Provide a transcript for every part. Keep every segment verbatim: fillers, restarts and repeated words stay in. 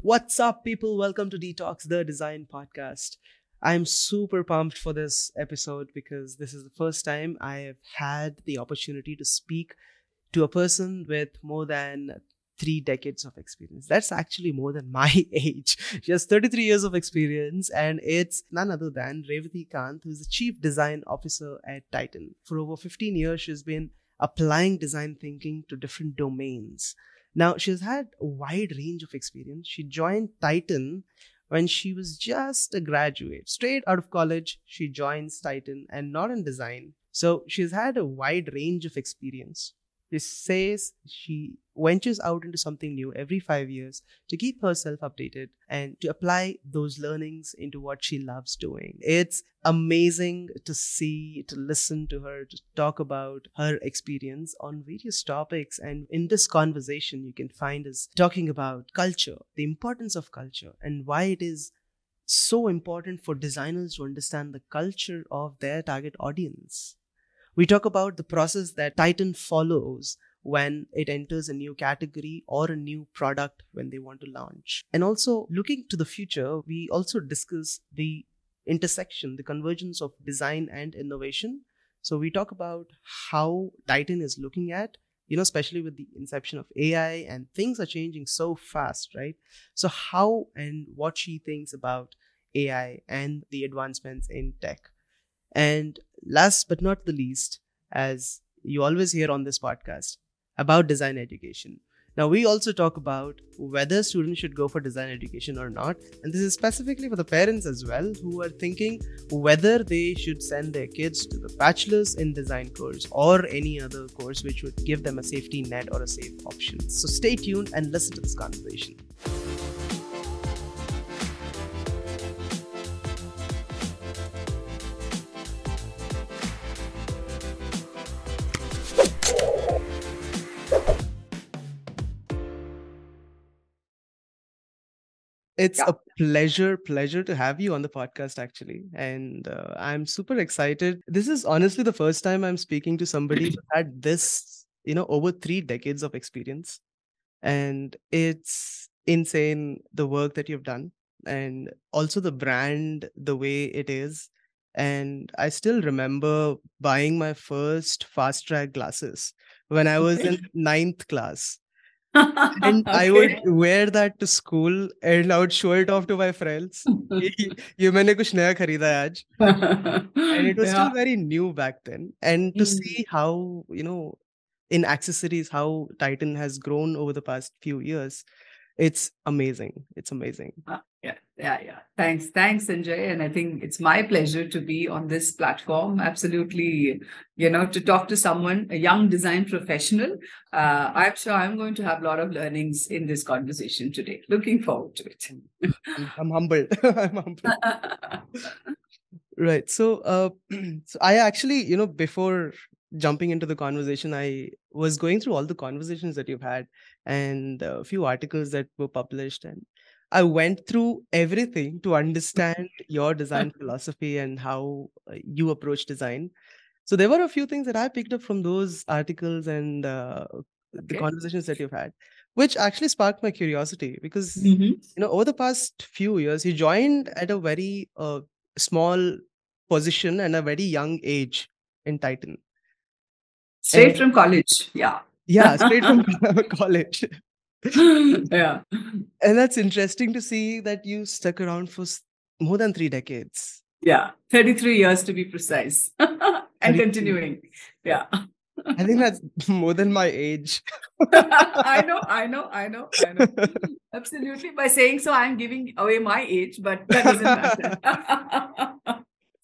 What's up, people? Welcome to Detox, the design podcast. I'm super pumped for this episode because this is the first time I have had the opportunity to speak to a person with more than three decades of experience. That's actually more than my age. She has thirty-three years of experience, and it's none other than Revati Kant, who is the Chief Design Officer at Titan. For over fifteen years, she's been applying design thinking to different domains. Now, she's had a wide range of experience. She joined Titan when she was just a graduate. Straight out of college, she joins Titan and not in design. So she's had a wide range of experience. She says she ventures out into something new every five years to keep herself updated and to apply those learnings into what she loves doing. It's amazing to see, to listen to her, to talk about her experience on various topics. And in this conversation, you can find us talking about culture, the importance of culture, and why it is so important for designers to understand the culture of their target audience. We talk about the process that Titan follows when it enters a new category or a new product when they want to launch. And also, looking to the future, we also discuss the intersection, the convergence of design and innovation. So we talk about how Titan is looking at, you know, especially with the inception of A I, and things are changing so fast, right? So how and what she thinks about A I and the advancements in tech. And last but not the least, as you always hear on this podcast, about design education. Now, we also talk about whether students should go for design education or not. And this is specifically for the parents as well, who are thinking whether they should send their kids to the bachelor's in design course or any other course which would give them a safety net or a safe option. So stay tuned and listen to this conversation. It's yeah. a pleasure, pleasure to have you on the podcast, actually. And uh, I'm super excited. This is honestly the first time I'm speaking to somebody who had this, you know, over three decades of experience. And it's insane, the work that you've done, and also the brand, the way it is. And I still remember buying my first fast track glasses when I was in ninth class. And okay. I would wear that to school and I would show it off to my friends. ये मैंने कुछ नया खरीदा है आज. And it was yeah. still very new back then. And to mm. see how, you know, in accessories, how Titan has grown over the past few years, it's amazing. It's amazing. Uh, yeah, yeah, yeah. Thanks. Thanks, Sanjay. And I think it's my pleasure to be on this platform. Absolutely, you know, to talk to someone, a young design professional. Uh, I'm sure I'm going to have a lot of learnings in this conversation today. Looking forward to it. I'm, I'm humbled. I'm humbled. Right. So, uh, so I actually, you know, before jumping into the conversation, I was going through all the conversations that you've had and a few articles that were published, and I went through everything to understand your design philosophy and how you approach design. So there were a few things that I picked up from those articles and uh, okay. the conversations that you've had, which actually sparked my curiosity because, mm-hmm. you know, over the past few years, you joined at a very uh, small position and a very young age in Titan. Straight and, from college, yeah. Yeah, straight from college. Yeah. And that's interesting to see that you stuck around for more than three decades. Yeah, thirty-three years to be precise. And continuing. Yeah. I think that's more than my age. I know, I know, I know, I know. Absolutely. By saying so, I'm giving away my age, but that doesn't matter.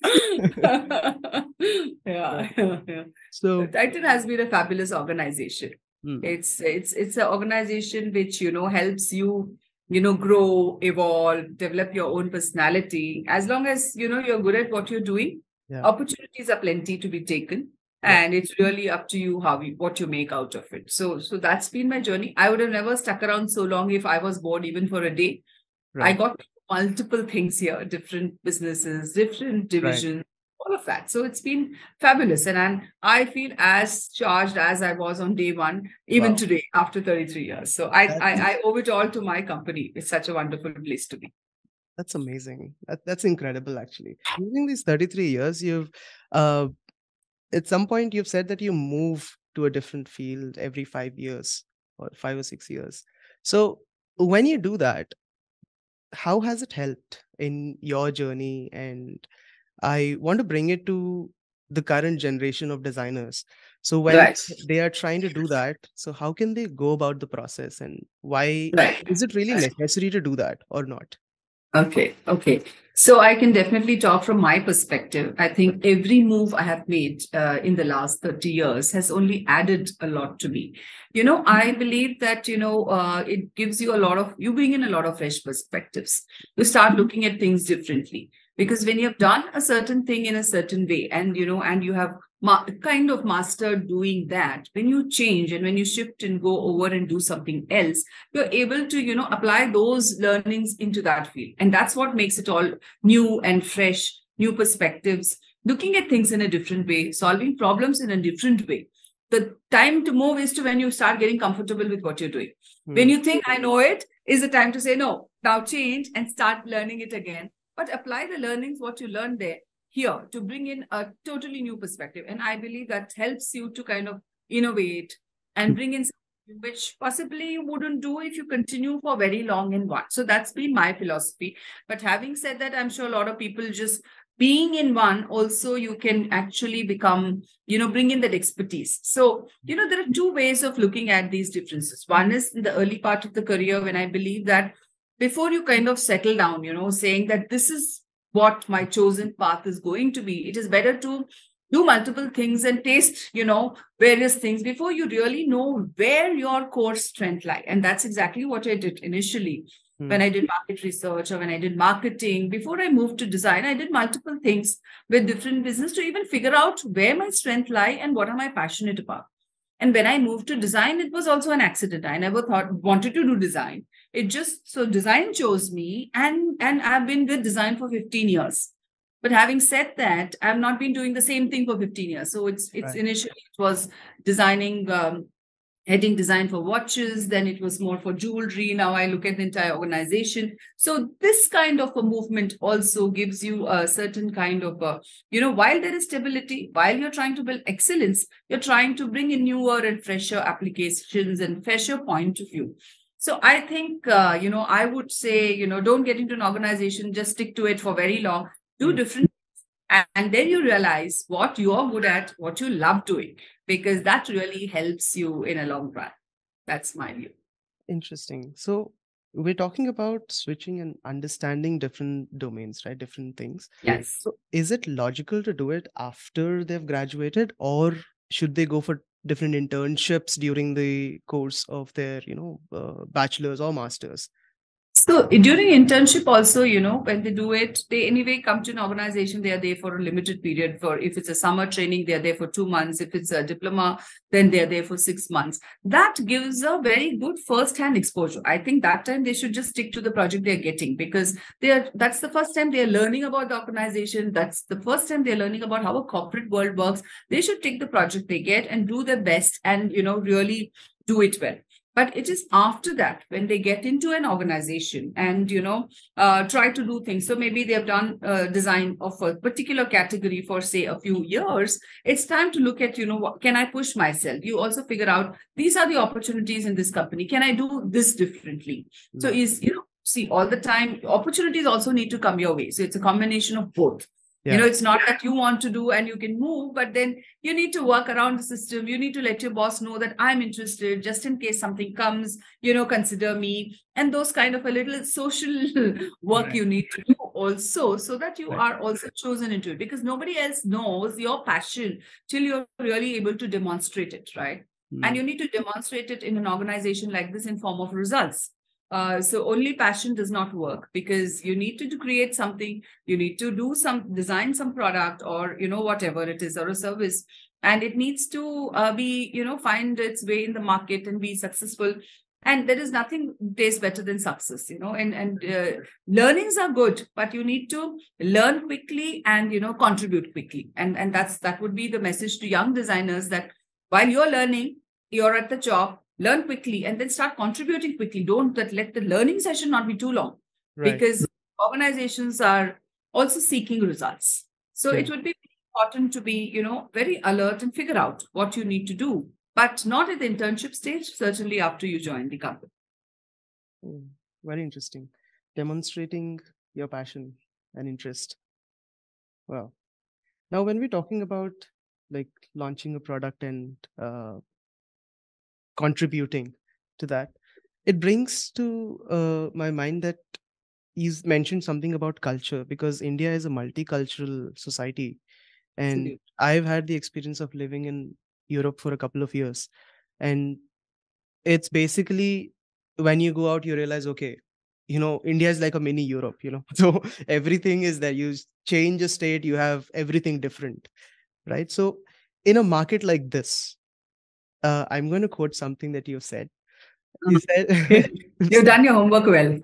yeah, yeah. So Titan has been a fabulous organization. Hmm. It's it's it's an organization which, you know, helps you, you know, grow, evolve, develop your own personality. As long as, you know, you're good at what you're doing, yeah. opportunities are plenty to be taken. Yeah. And it's really up to you how you, what you make out of it. So so that's been my journey. I would have never stuck around so long if I was bored even for a day. Right. I got multiple things here, different businesses, different divisions, right. all of that. So it's been fabulous. And, and I feel as charged as I was on day one, even wow. today, after thirty-three years. So I, I, I owe it all to my company. It's such a wonderful place to be. That's amazing. That, that's incredible, actually. During these thirty-three years, you've, uh, at some point, you've said that you move to a different field every five years or five or six years. So when you do that, how has it helped in your journey? And I want to bring it to the current generation of designers. So when right. they are trying to do that, so how can they go about the process, and why right. is it really necessary to do that or not? Okay. Okay. So I can definitely talk from my perspective. I think every move I have made uh, in the last thirty years has only added a lot to me. You know, I believe that, you know, uh, it gives you a lot of, you bring in a lot of fresh perspectives. You start looking at things differently, because when you have done a certain thing in a certain way, and, you know, and you have ma- kind of mastered doing that, when you change and when you shift and go over and do something else, you're able to, you know, apply those learnings into that field. And that's what makes it all new and fresh, new perspectives, looking at things in a different way, solving problems in a different way. The time to move is to when you start getting comfortable with what you're doing. Hmm. When you think, I know it, is the time to say, no, now change and start learning it again. But apply the learnings, what you learned there, here, to bring in a totally new perspective. And I believe that helps you to kind of innovate and bring in something which possibly you wouldn't do if you continue for very long in one. So that's been my philosophy. But having said that, I'm sure a lot of people just being in one, also you can actually become, you know, bring in that expertise. So, you know, there are two ways of looking at these differences. One is in the early part of the career, when I believe that before you kind of settle down, you know, saying that this is what my chosen path is going to be, it is better to do multiple things and taste, you know, various things before you really know where your core strength lies. And that's exactly what I did initially. Hmm. When I did market research or when I did marketing, before I moved to design, I did multiple things with different business to even figure out where my strength lie and what am I passionate about. And when I moved to design, it was also an accident. I never thought, wanted to do design. It just, so design chose me, and, and I've been with design for fifteen years. But having said that, I've not been doing the same thing for fifteen years. So it's, it's right. Initially it was designing, um, heading design for watches. Then it was more for jewelry. Now I look at the entire organization. So this kind of a movement also gives you a certain kind of, a, you know, while there is stability, while you're trying to build excellence, you're trying to bring in newer and fresher applications and fresher point of view. So I think, uh, you know, I would say, you know, don't get into an organization, just stick to it for very long, do mm. different things, and then you realize what you're good at, what you love doing, because that really helps you in a long run. That's my view. Interesting. So we're talking about switching and understanding different domains, right? Different things. Yes. So is it logical to do it after they've graduated, or should they go for different internships during the course of their, you know, uh, bachelor's or master's? So during internship also, you know, when they do it, they anyway come to an organization, they are there for a limited period. For if it's a summer training, they're there for two months. If it's a diploma, then they're there for six months. That gives a very good first-hand exposure. I think that time they should just stick to the project they're getting, because they are, that's the first time they're learning about the organization. That's the first time they're learning about how a corporate world works. They should take the project they get and do their best and, you know, really do it well. But it is after that, when they get into an organization and, you know, uh, try to do things. So maybe they have done uh, design of a particular category for, say, a few years. It's time to look at, you know, what can I push myself? You also figure out, these are the opportunities in this company. Can I do this differently? Mm-hmm. So is, you know, see, all the time, opportunities also need to come your way. So it's a combination of both. Yeah. You know, it's not that you want to do and you can move, but then you need to work around the system. You need to let your boss know that I'm interested, just in case something comes, you know, consider me. And those kind of a little social work right. you need to do also, so that you right. are also chosen into it, because nobody else knows your passion till you're really able to demonstrate it, right? Mm. And you need to demonstrate it in an organization like this in form of results. Uh, so only passion does not work, because you need to, to create something, you need to do some, design some product, or, you know, whatever it is, or a service, and it needs to uh, be, you know, find its way in the market and be successful. And there is nothing tastes better than success, you know, and, and uh, learnings are good, but you need to learn quickly and, you know, contribute quickly. And, and that's, that would be the message to young designers, that while you're learning, you're at the job, learn quickly and then start contributing quickly. Don't that let the learning session not be too long, right? Because organizations are also seeking results. So yeah. It would be important to be, you know, very alert and figure out what you need to do, but not at the internship stage, certainly after you join the company. Mm, very interesting. Demonstrating your passion and interest. Wow. Now, when we're talking about like launching a product and uh, contributing to that, it brings to uh, my mind that you mentioned something about culture, because India is a multicultural society. And Absolutely. I've had the experience of living in Europe for a couple of years. And it's basically when you go out, you realize, okay, you know, India is like a mini Europe, you know, so everything is there. You change a state, you have everything different, right? So in a market like this, uh, I'm going to quote something that you said. You said you've done your homework well.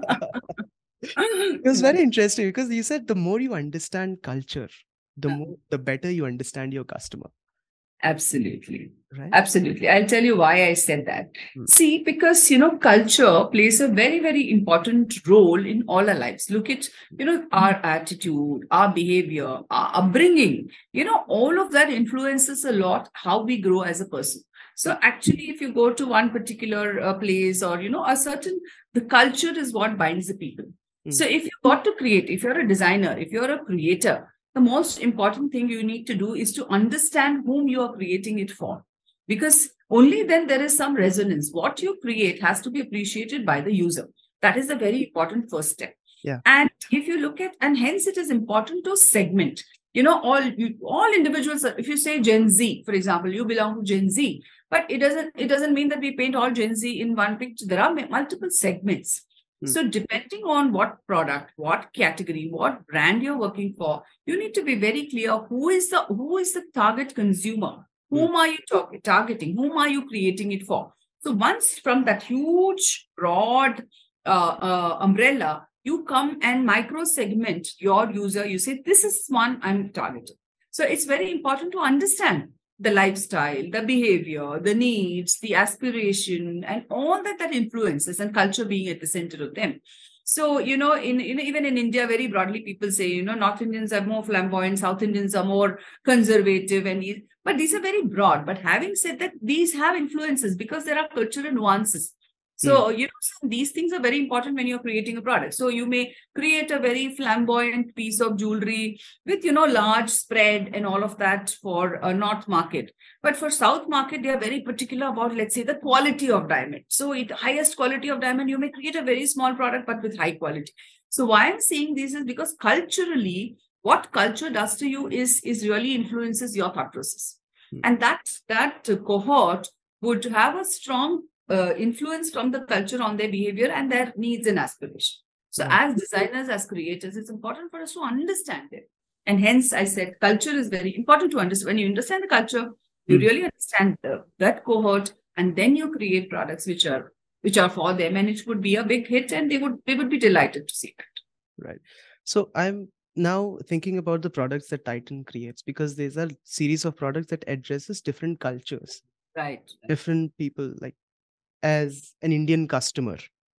It was very interesting because you said the more you understand culture, the more, the better you understand your customer. Absolutely. Right. Absolutely. I'll tell you why I said that. Hmm. See, because, you know, culture plays a very, very important role in all our lives. Look at, you know, our attitude, our behavior, our upbringing, you know, all of that influences a lot how we grow as a person. So actually, if you go to one particular uh, place or, you know, a certain, the culture is what binds the people. Hmm. So if you got to create, if you're a designer, if you're a creator, the most important thing you need to do is to understand whom you are creating it for, because only then there is some resonance. What you create has to be appreciated by the user. That is a very important first step. Yeah. And if you look at, and hence it is important to segment, you know, all, you, all individuals, if you say Gen Z, for example, you belong to Gen Z, but it doesn't, it doesn't mean that we paint all Gen Z in one picture. There are multiple segments. So depending on what product, what category, what brand you're working for, you need to be very clear who is the who is the target consumer, whom mm. are you talk, targeting, whom are you creating it for. So once from that huge, broad uh, uh, umbrella, you come and micro segment your user. You say, this is one I'm targeting. So it's very important to understand the lifestyle, the behavior, the needs, the aspiration, and all that that influences, and culture being at the center of them. So, you know, in, in even in India, very broadly, people say, you know, North Indians are more flamboyant, South Indians are more conservative, and these, but these are very broad. But having said that, these have influences because there are cultural nuances. So, mm. you know, these things are very important when you're creating a product. So you may create a very flamboyant piece of jewelry with, you know, large spread and all of that for a North market. But for South market, they are very particular about, let's say, the quality of diamond. So the highest quality of diamond, you may create a very small product, but with high quality. So why I'm saying this is because culturally, what culture does to you is, is really influences your thought process. Mm. And that, that cohort would have a strong Uh, influence from the culture on their behavior and their needs and aspirations. So mm. as designers, as creators, it's important for us to understand it. And hence I said culture is very important to understand. When you understand the culture, you mm. really understand the, that cohort, and then you create products which are which are for them, and it would be a big hit, and they would they would be delighted to see that. Right. So I'm now thinking about the products that Titan creates, because there's a series of products that addresses different cultures. Right. Different people, like as an Indian customer,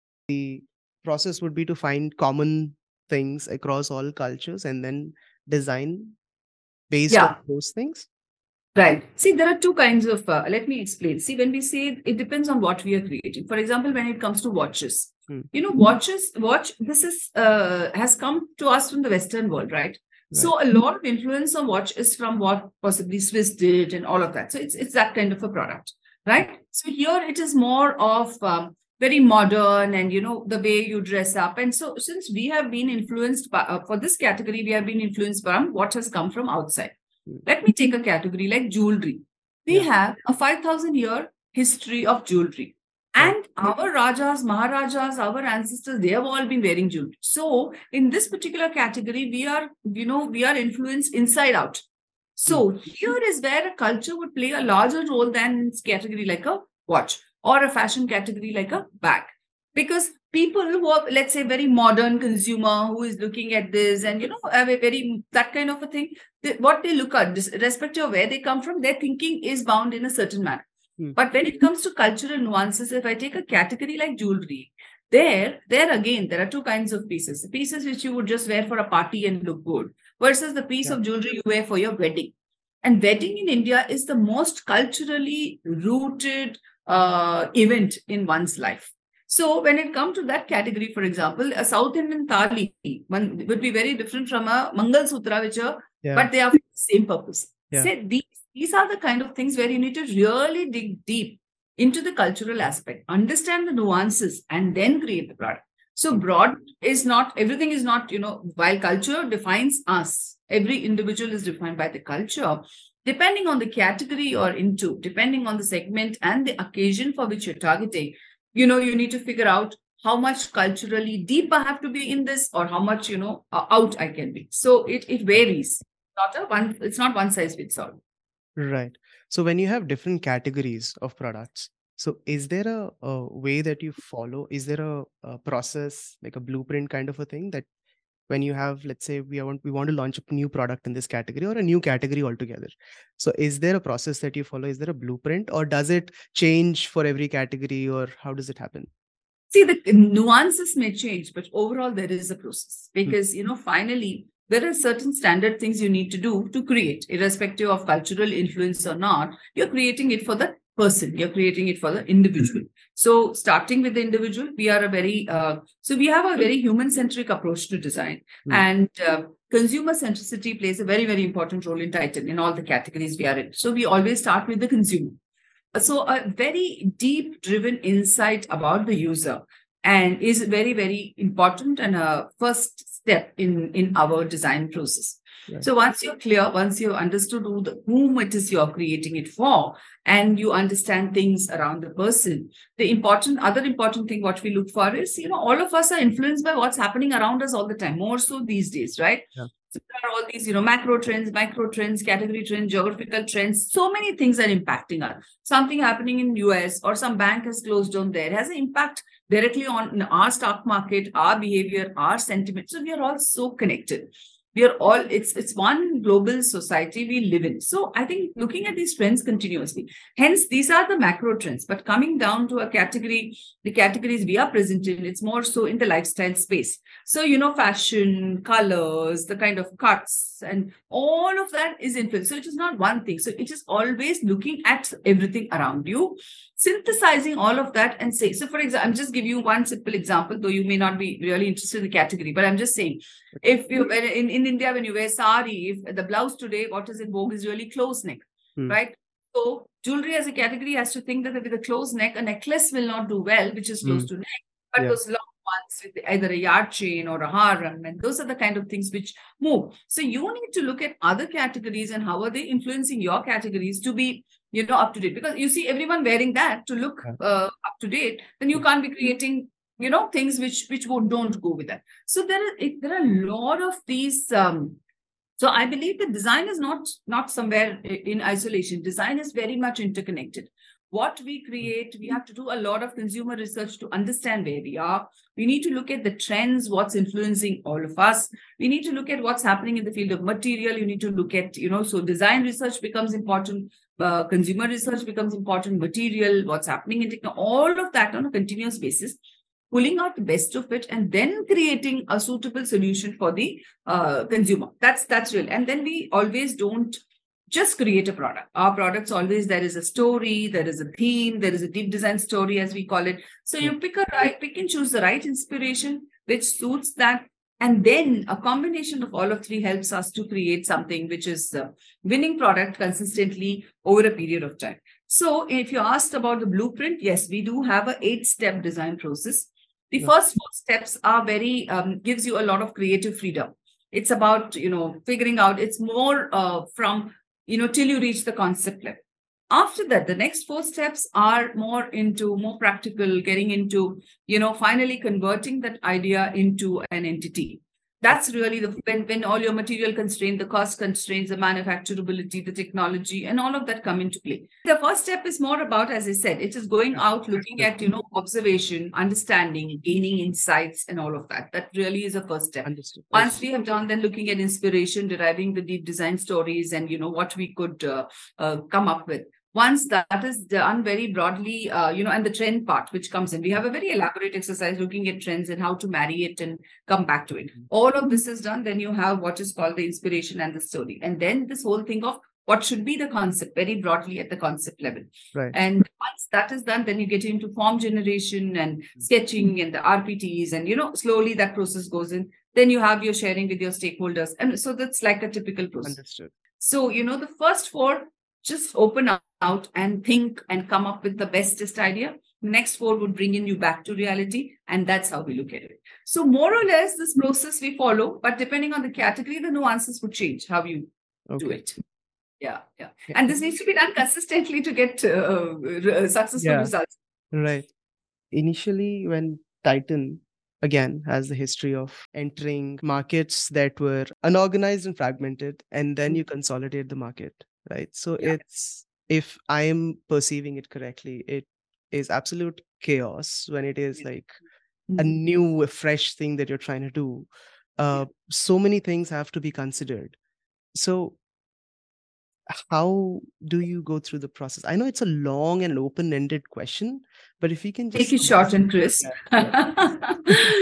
the process would be to find common things across all cultures and then design based yeah. on those things. Right. See, there are two kinds of, uh, let me explain. See, when we say it depends on what we are creating. For example, when it comes to watches, hmm. you know, watches, watch, this is, uh, has come to us from the Western world, right? Right. So a lot of influence on watch is from what possibly Swiss did and all of that. So it's, it's that kind of a product. Right. So here it is more of um, very modern, and, you know, the way you dress up. And so since we have been influenced by, uh, for this category, we have been influenced by what has come from outside. Let me take a category like jewelry. We yeah. have a five thousand year history of jewelry. And our Rajas, Maharajas, our ancestors, they have all been wearing jewelry. So in this particular category, we are, you know, we are influenced inside out. So here is where a culture would play a larger role than in this category like a watch. or a fashion category like a bag. Because people who are, let's say, very modern consumer who is looking at this and, you know, have a very, that kind of a thing, they, what they look at, irrespective of where they come from, their thinking is bound in a certain manner. Hmm. But when it comes to cultural nuances, if I take a category like jewelry, there, there again, there are two kinds of pieces. The pieces which you would just wear for a party and look good versus the piece yeah. of jewelry you wear for your wedding. And wedding in India is the most culturally rooted uh, event in one's life. So when it comes to that category, for example, a South Indian thali one would be very different from a Mangal Sutra, which are, yeah. but they have the same purpose. Yeah. So these, these are the kind of things where you need to really dig deep into the cultural aspect, understand the nuances, and then create the product. So broad is not, everything is not, you know, while culture defines us, every individual is defined by the culture. Depending on the category you're into, depending on the segment and the occasion for which you're targeting, you know, you need to figure out how much culturally deep I have to be in this or how much, you know, out I can be. So it, it varies. Not a one, it's not one size fits all. Right. So when you have different categories of products, so is there a, a way that you follow? Is there a, a process, like a blueprint kind of a thing that when you have, let's say we want, we want to launch a new product in this category or a new category altogether. So is there a process that you follow? Is there a blueprint or does it change for every category or how does it happen? See, the nuances may change, but overall there is a process because, mm-hmm. you know, finally, there are certain standard things you need to do to create, irrespective of cultural influence or not. You're creating it for the person. You're creating it for the individual. So starting with the individual, we are a very, uh, so we have a very human-centric approach to design. Mm. And uh, consumer centricity plays a very, very important role in Titan, in all the categories we are in. So we always start with the consumer. So a very deep driven insight about the user and is very, very important and a first step in, in our design process. Right. So once you're clear, once you've understood who the, whom it is you're creating it for, and you understand things around the person, the important, other important thing what we look for is, you know, all of us are influenced by what's happening around us all the time, more so these days, right? Yeah. So there are all these, you know, macro trends, micro trends, category trends, geographical trends. So many things are impacting us. Something happening in U S or some bank has closed down there has an impact directly on our stock market, our behavior, our sentiment. So we are all so connected. We are all, it's it's one global society we live in. So I think looking at these trends continuously, hence these are the macro trends, but coming down to a category, the categories we are present in, it's more so in the lifestyle space. So, you know, fashion, colors, the kind of cuts and all of that is influenced. So it is not one thing. So it is always looking at everything around you, synthesizing all of that and say, so for example, I'm just giving you one simple example, though you may not be really interested in the category, but I'm just saying, if you, in, in India, when you wear sari, if the blouse today, what is in vogue is really close neck, hmm. right? So jewelry as a category has to think that with a close neck, a necklace will not do well, which is close hmm. to neck, but yeah. those long ones with either a yard chain or a haram, and those are the kind of things which move. So you need to look at other categories and how are they influencing your categories to be, you know, up to date. Because you see everyone wearing that to look uh, up to date, then you can't be creating, you know, things which which don't go with that. So there are it, there are a lot of these. Um, so I believe that design is not not somewhere in isolation. Design is very much interconnected. What we create, we have to do a lot of consumer research to understand where we are. We need to look at the trends, what's influencing all of us. We need to look at what's happening in the field of material. You need to look at, you know, so design research becomes important. Uh, consumer research becomes important. Material, what's happening in technology, all of that on a continuous basis, pulling out the best of it and then creating a suitable solution for the uh, consumer. That's, that's real. And then we always don't just create a product. Our products always, there is a story, there is a theme, there is a deep design story, as we call it. So you pick a right, pick and choose the right inspiration, which suits that. And then a combination of all of three helps us to create something which is a winning product consistently over a period of time. So if you asked about the blueprint, yes, we do have a eight step design process. The yeah. first four steps are very, um, gives you a lot of creative freedom. It's about, you know, figuring out, it's more uh, from, you know, till you reach the concept level. After that, the next four steps are more into more practical, getting into, you know, finally converting that idea into an entity. That's really the when, when all your material constraints, the cost constraints, the manufacturability, the technology, and all of that come into play. The first step is more about, as I said, it is going out, looking at, you know, observation, understanding, gaining insights, and all of that. That really is a first step. Understood. Once we have done, then looking at inspiration, deriving the deep design stories, and, you know, what we could uh, uh, come up with. Once that is done very broadly, uh, you know, and the trend part which comes in, we have a very elaborate exercise looking at trends and how to marry it and come back to it. All of this is done. Then you have what is called the inspiration and the story. And then this whole thing of what should be the concept very broadly at the concept level. Right. And once that is done, then you get into form generation and sketching and the R P Ts. And, you know, slowly that process goes in. Then you have your sharing with your stakeholders. And so that's like a typical process. Understood. So, you know, the first four, just open out and think and come up with the bestest idea. The next four would bring in you back to reality. And that's how we look at it. So more or less this process we follow, but depending on the category, the nuances would change how you okay. do it. Yeah, yeah. Yeah. And this needs to be done consistently to get uh, successful yeah. results. Right. Initially, when Titan, again, has the history of entering markets that were unorganized and fragmented, and then you consolidate the market. Right. So yeah. it's, if I am perceiving it correctly, it is absolute chaos when it is like mm-hmm. a new, a fresh thing that you're trying to do. Uh, yeah. So many things have to be considered. So how do you go through the process? I know it's a long and open-ended question, but if you can just take it short and crisp. Yeah.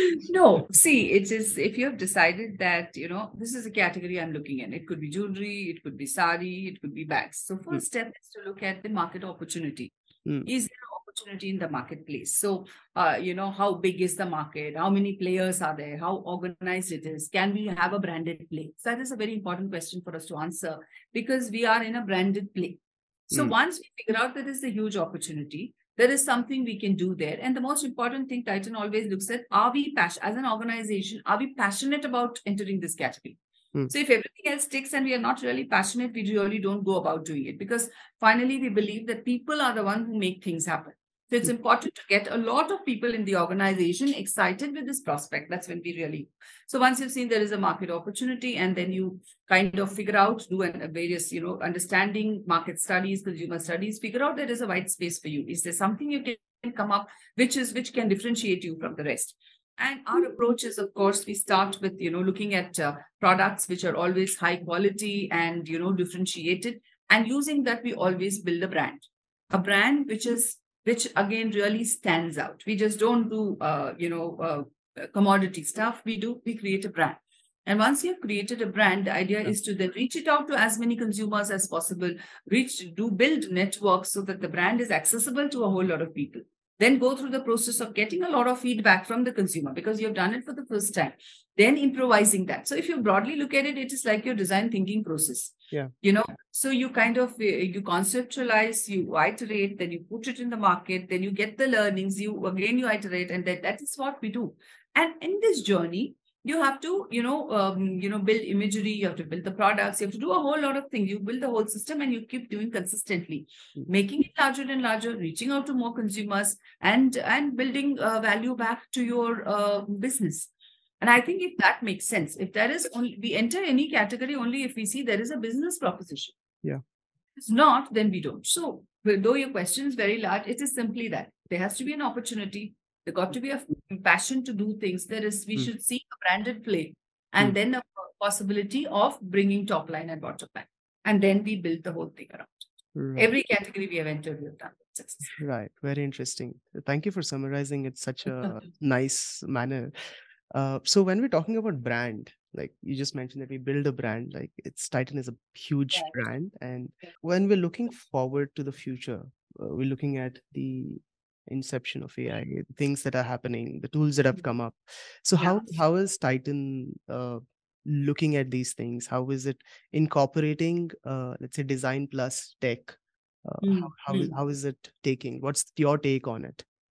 No, see, it is, if you have decided that, you know, this is a category I'm looking at, it could be jewelry, it could be sari, it could be bags. So first mm. step is to look at the market opportunity. Mm. Is there an opportunity in the marketplace? So, uh, you know, how big is the market? How many players are there? How organized it is? Can we have a branded play? So that is a very important question for us to answer, because we are in a branded play. So mm. once we figure out that is a huge opportunity, there is something we can do there. And the most important thing Titan always looks at, are we passionate as an organization? Are we passionate about entering this category? Hmm. So if everything else sticks and we are not really passionate, we really don't go about doing it, because finally we believe that people are the ones who make things happen. So it's important to get a lot of people in the organization excited with this prospect. That's when we really. So once you've seen there is a market opportunity, and then you kind of figure out, do a various, you know, understanding, market studies, consumer studies, figure out there is a white space for you. Is there something you can come up which is which can differentiate you from the rest? And our approach is, of course, we start with, you know, looking at uh, products which are always high quality and, you know, differentiated. And using that, we always build a brand, a brand which is, which again really stands out. We just don't do, uh, you know, uh, commodity stuff. We do, we create a brand. And once you've created a brand, the idea is to then reach it out to as many consumers as possible, reach, do build networks so that the brand is accessible to a whole lot of people. Then go through the process of getting a lot of feedback from the consumer, because you've done it for the first time. Then improvising that. So if you broadly look at it, it is like your design thinking process. Yeah. You know, so you kind of, you conceptualize, you iterate, then you put it in the market, then you get the learnings, you again, you iterate, and that, that is what we do. And in this journey, you have to, you know, um, you know, build imagery, you have to build the products, you have to do a whole lot of things. You build the whole system and you keep doing consistently, mm-hmm. making it larger and larger, reaching out to more consumers, and, and building uh, value back to your uh, business. And I think if that makes sense, if there is only, we enter any category only if we see there is a business proposition. Yeah. If it's not, then we don't. So though your question is very large, it is simply that there has to be an opportunity. There got to be a passion to do things. There is, we mm. should see a branded play, and mm. then a possibility of bringing top line and bottom line. And then we build the whole thing around it. Right. Every category we have entered, we have done success. Right. Very interesting. Thank you for summarizing it such a nice manner. Uh, so when we're talking about brand, like you just mentioned that we build a brand, like it's Titan is a huge yeah. brand. And yeah. when we're looking forward to the future, uh, we're looking at the inception of A I, the things that are happening, the tools that have come up. So yeah. how how is Titan uh, looking at these things? How is it incorporating, uh, let's say, design plus tech? Uh, mm. how, how, is, how is it taking? What's your take on it?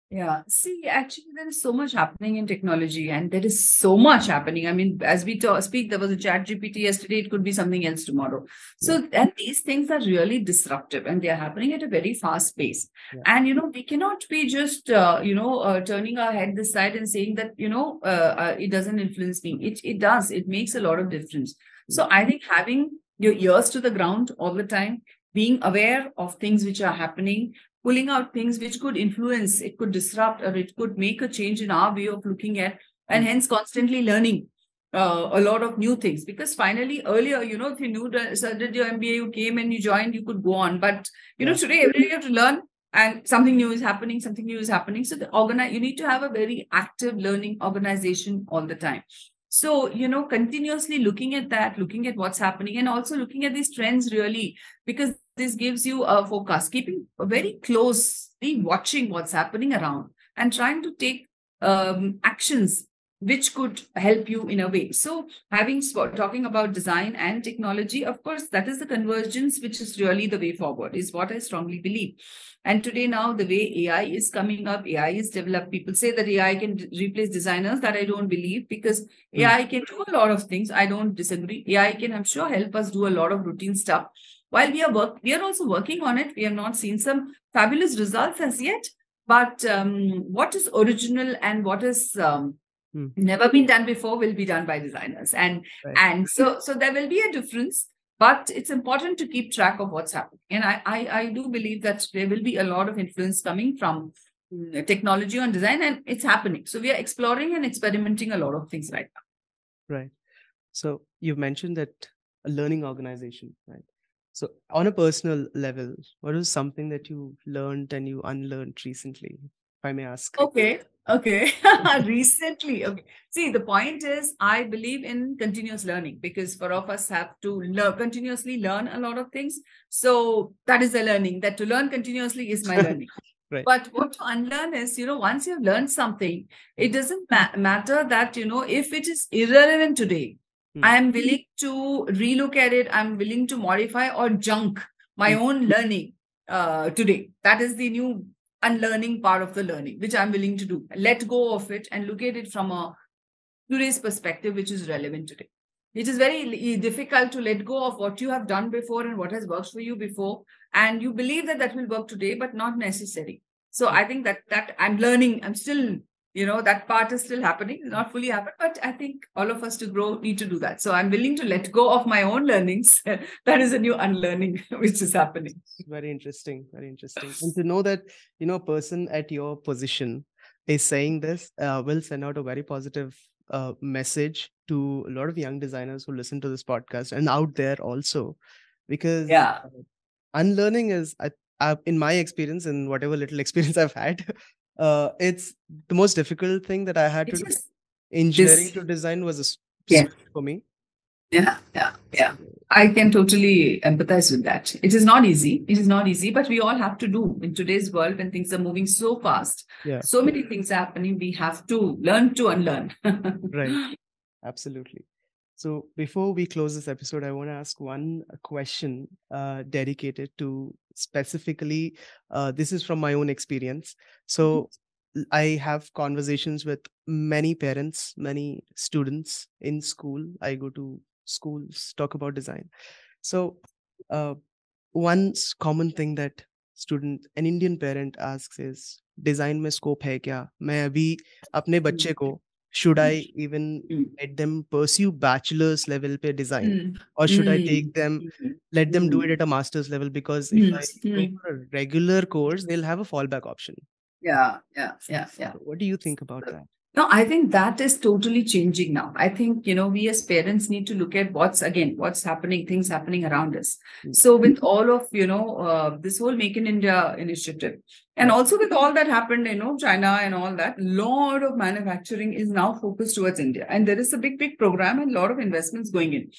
Yeah. See, actually, there is so much happening in technology, and there is so much happening. I mean, as we talk, speak, there was a chat G P T yesterday, it could be something else tomorrow. So, yeah. And these things are really disruptive, and they are happening at a very fast pace. Yeah. And, you know, we cannot be just, uh, you know, uh, turning our head this side and saying that, you know, uh, uh, it doesn't influence me. It, it does. It makes a lot of difference. So I think having your ears to the ground all the time, being aware of things which are happening, pulling out things which could influence, it could disrupt, or it could make a change in our way of looking at, and hence constantly learning uh, a lot of new things. Because finally, earlier, you know, if you knew that, so did your M B A, you came and you joined, you could go on. But, you know, today, every day you have to learn, and something new is happening, something new is happening. So the organize, you need to have a very active learning organization all the time. So, you know, continuously looking at that, looking at what's happening, and also looking at these trends really, because this gives you a focus, keeping very closely watching what's happening around and trying to take um, actions which could help you in a way. So having talking about design and technology, of course, that is the convergence, which is really the way forward, is what I strongly believe. And today now, the way A I is coming up, A I is developed. People say that A I can replace designers. That I don't believe, because mm. A I can do a lot of things. I don't disagree. A I can, I'm sure, help us do a lot of routine stuff. While we are work, we are also working on it. We have not seen some fabulous results as yet. But um, what is original and what is um, hmm. never been done before will be done by designers. And right. and so so there will be a difference. But it's important to keep track of what's happening. And I, I, I do believe that there will be a lot of influence coming from uh, technology on design, and it's happening. So we are exploring and experimenting a lot of things right now. Right. So you've mentioned that a learning organization, right? So on a personal level, what is something that you learned and you unlearned recently, if I may ask? Okay. Okay. Recently. Okay. See, the point is, I believe in continuous learning, because four of us have to learn, continuously learn a lot of things. So that is the learning, that to learn continuously is my learning. Right. But what to unlearn is, you know, once you've learned something, it doesn't ma- matter that, you know, if it is irrelevant today, hmm. I am willing to relook at it. I'm willing to modify or junk my hmm. own learning uh, today. That is the new unlearning part of the learning, which I'm willing to do. Let go of it and look at it from a today's perspective, which is relevant today. It is very difficult to let go of what you have done before and what has worked for you before. And you believe that that will work today, but not necessary. So I think that that I'm learning, I'm still, you know, that part is still happening, not fully happened, but I think all of us to grow need to do that. So I'm willing to let go of my own learnings. That is a new unlearning which is happening. Very interesting. Very interesting. And to know that, you know, a person at your position is saying this uh, will send out a very positive uh, message to a lot of young designers who listen to this podcast and out there also, because yeah. unlearning is, I, I, in my experience and whatever little experience I've had, Uh, it's the most difficult thing that I had to do. Engineering this, to design was a yeah. for me. Yeah, yeah, yeah. I can totally empathize with that. It is not easy. It is not easy, but we all have to do in today's world when things are moving so fast. Yeah. So many things are happening. We have to learn to unlearn. Right. Absolutely. So before we close this episode, I want to ask one question uh, dedicated to specifically, uh, this is from my own experience. So mm-hmm. I have conversations with many parents, many students in school. I go to schools, talk about design. So uh, one common thing that student, an Indian parent asks is, design mein scope hai kya? Main abhi apne bacche ko, should I even let them pursue bachelor's level pe design, mm. or should mm. I take them, let them mm. do it at a master's level? Because if mm. I go for a regular course, they'll have a fallback option. Yeah, yeah, yeah, yeah. So what do you think about that? No, I think that is totally changing now. I think, you know, we as parents need to look at what's, again, what's happening, things happening around us. Mm. So with all of, you know, uh, this whole Make in India initiative, and also with all that happened, you know, China and all that, lot of manufacturing is now focused towards India. And there is a big, big program and a lot of investments going in.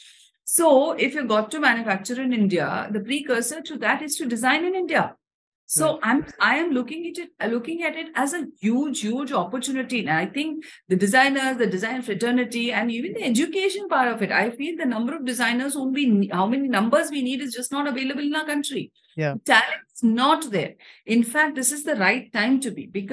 So if you got to manufacture in India, the precursor to that is to design in India. So I'm I am looking at it looking at it as a huge, huge opportunity. And I think the designers, the design fraternity, and even the education part of it, I feel the number of designers whom we how many numbers we need is just not available in our country. Yeah. Talent is not there. In fact, this is the right time to be, because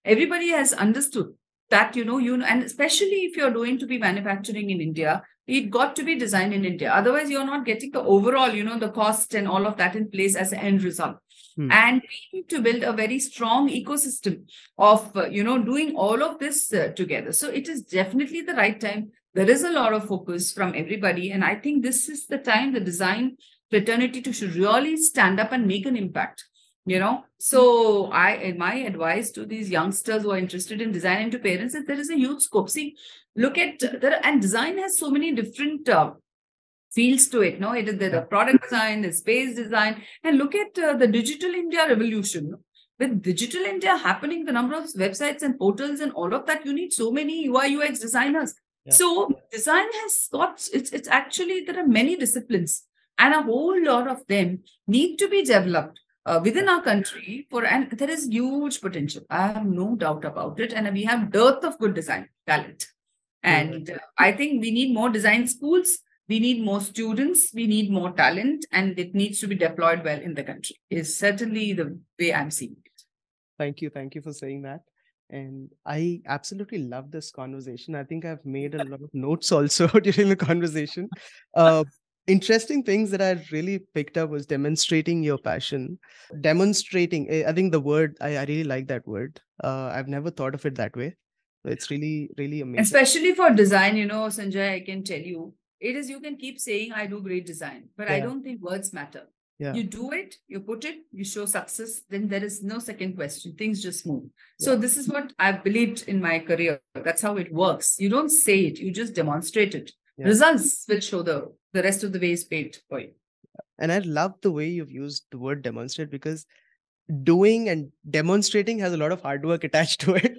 everybody has understood that, you know, you and especially if you're going to be manufacturing in India, it got to be designed in India. Otherwise, you're not getting the overall, you know, the cost and all of that in place as an end result. Hmm. And we need to build a very strong ecosystem of, uh, you know, doing all of this uh, together. So it is definitely the right time. There is a lot of focus from everybody. And I think this is the time the design fraternity to should really stand up and make an impact. You know, so I, my advice to these youngsters who are interested in design and to parents is there is a huge scope. See, look at there, and design has so many different uh, fields to it. No, it is the product design, the space design, and look at uh, the digital India revolution. With digital India happening, the number of websites and portals and all of that, you need so many U I U X designers. Yeah. So design has got it's it's actually there are many disciplines, and a whole lot of them need to be developed. Uh, within our country, for and there is huge potential. I have no doubt about it. And we have dearth of good design talent. And uh, I think we need more design schools. We need more students. We need more talent. And it needs to be deployed well in the country. Is certainly the way I'm seeing it. Thank you. Thank you for saying that. And I absolutely love this conversation. I think I've made a lot of notes also during the conversation. Uh, Interesting things that I really picked up was demonstrating your passion. Demonstrating, I think the word, I, I really like that word. Uh, I've never thought of it that way. So it's really, really amazing. Especially for design, you know, Sanjay, I can tell you, it is, you can keep saying, I do great design, but yeah. I don't think words matter. Yeah. You do it, you put it, you show success, then there is no second question. Things just move. Yeah. So this is what I've believed in my career. That's how it works. You don't say it, you just demonstrate it. Yeah. Results will show the the rest of the way is paid for you. And I love the way you've used the word demonstrate, because doing and demonstrating has a lot of hard work attached to it.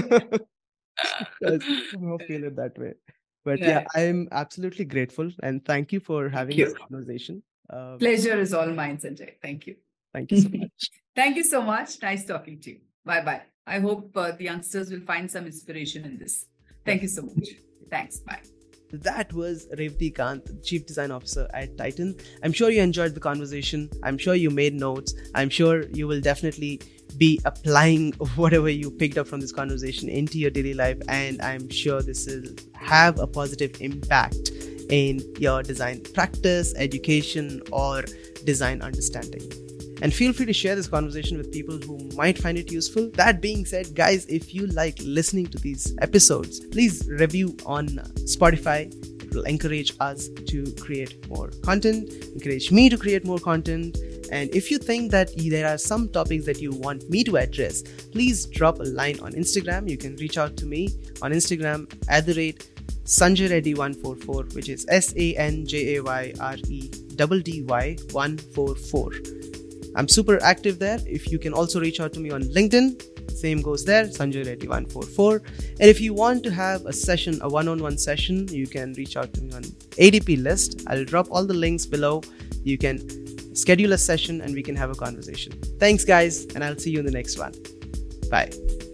I somehow feel it that way. But yeah. yeah, I'm absolutely grateful. And thank you for having you. this conversation. Uh, Pleasure is all mine, Sanjay. Thank you. Thank you so much. Thank you so much. Nice talking to you. Bye-bye. I hope uh, the youngsters will find some inspiration in this. Thank you so much. Thanks. Bye. That was Revati Kant, Chief Design Officer at Titan. I'm sure you enjoyed the conversation. I'm sure you made notes. I'm sure you will definitely be applying whatever you picked up from this conversation into your daily life. And I'm sure this will have a positive impact in your design practice, education, or design understanding. And feel free to share this conversation with people who might find it useful. That being said, guys, if you like listening to these episodes, please review on Spotify. It will encourage us to create more content, encourage me to create more content. And if you think that there are some topics that you want me to address, please drop a line on Instagram. You can reach out to me on Instagram at the rate Sanjay Reddy one four four, which is S A N J A Y R E D D Y one four four. I'm super active there. If you can also reach out to me on LinkedIn, same goes there, Sanjay Reddy one four four. And if you want to have a session, a one-on-one session, you can reach out to me on A D P List. I'll drop all the links below. You can schedule a session and we can have a conversation. Thanks, guys, and I'll see you in the next one. Bye.